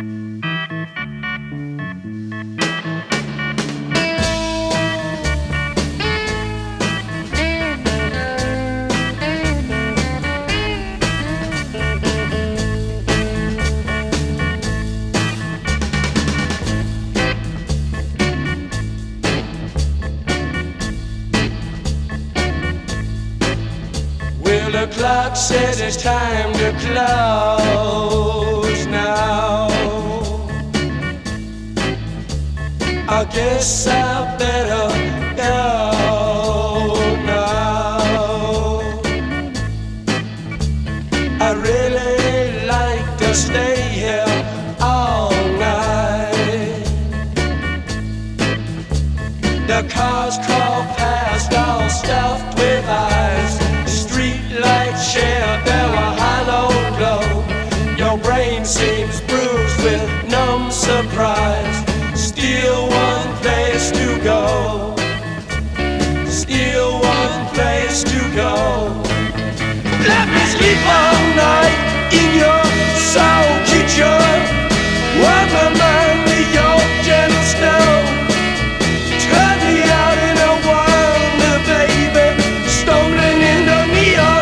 The clock says it's time to close now. I guess I better go now. I really like to stay here all night. The cars crawl past all stuffed with eyes. Lights share their hollow glow. Your brain seems bruised with numb surprise. Still one place to go. Still one place to go. Let me sleep all night in your soul kitchen. Warm my mind with your gentle snow. Turn me out in a wonder, baby. Stumbling in the neon.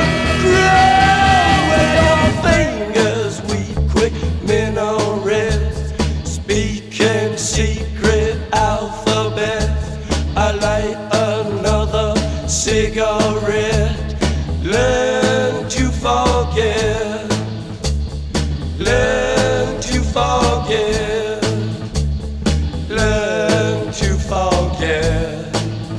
Speaking secret alphabets. I light another cigarette. Learn to forget. Learn to forget. Learn to forget.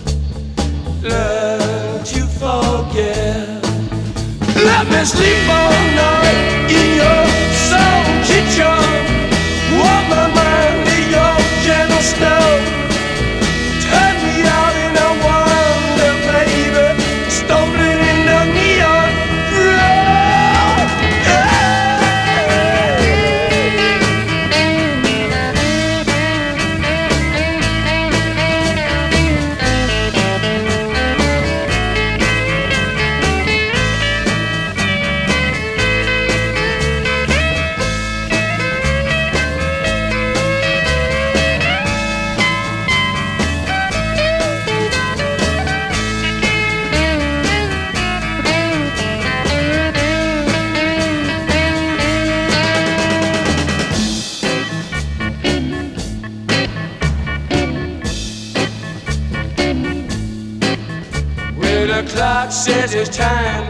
Learn to forget. Let me sleep all night in your soul kitchen. Warm my mind with your gentle snow. Turn me out in a wonder, baby. Stumbling in the neon road. The clock says it's time